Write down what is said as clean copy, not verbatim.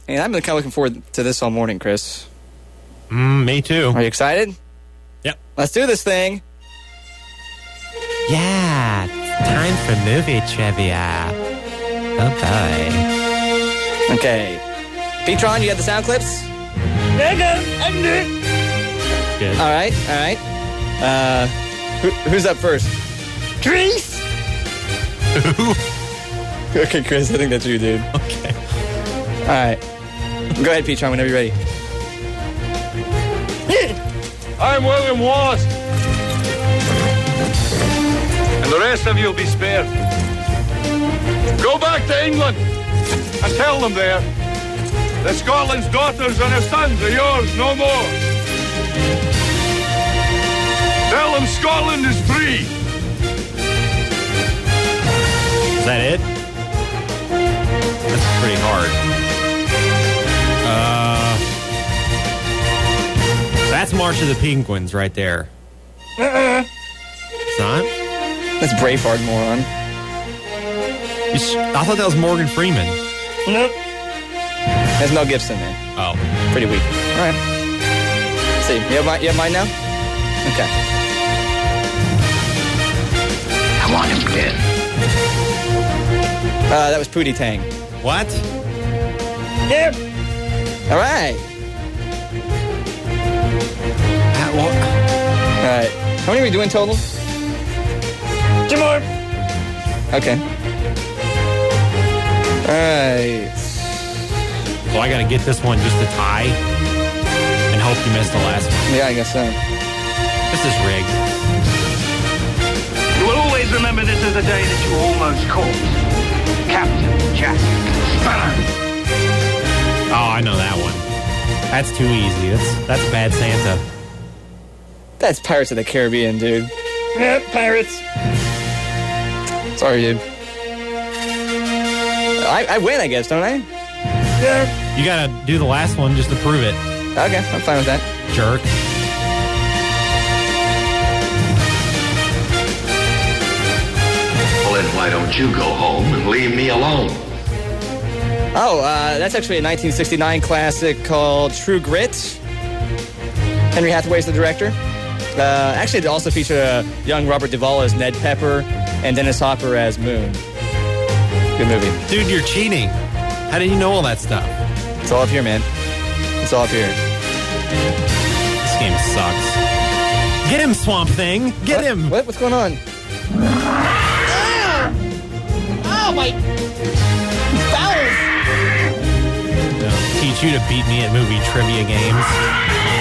And I've been kind of looking forward to this all morning, Chris. Me too. Are you excited? Yep. Let's do this thing. Yeah, it's time for movie trivia. Oh, boy. Okay. Petron, you have the sound clips? Good. All right. Who's up first? Trees. Who? Okay, Chris, I think that's you, dude. Okay. All right. Go ahead, Petron, whenever you're ready. I'm William Wallace. And the rest of you will be spared. Go back to England and tell them there that Scotland's daughters and her sons are yours no more. Tell them Scotland is free. Is that it? That's pretty hard. That's March of the Penguins right there. It's not? That's Braveheart, moron. I thought that was Morgan Freeman. Nope. That's Mel Gibson, man. Oh. Pretty weak. All right. Let's see, you have mine now? Okay. I want him dead. That was Pootie Tang. What? Yep. All right. All right. How many are we doing total? 2 more. Okay. All right. So I got to get this one just to tie and hope you missed the last one. Yeah, I guess so. This is rigged. You will always remember this as the day that you almost caught Captain Jack Sparrow. Oh, I know that one. That's too easy. That's Bad Santa. That's Pirates of the Caribbean, dude. Yep, pirates. Sorry, dude. I win, I guess, don't I? Yeah. You got to do the last one just to prove it. Okay, I'm fine with that. Jerk. Well, then why don't you go home and leave me alone? Oh, that's actually a 1969 classic called True Grit. Henry Hathaway's the director. Actually, it also featured young Robert Duvall as Ned Pepper and Dennis Hopper as Moon. Good movie. Dude, you're cheating. How did you know all that stuff? It's all up here, man. It's all up here. This game sucks. Get him, Swamp Thing. Get him. What's going on? Oh, my bowels. Teach you to beat me at movie trivia games.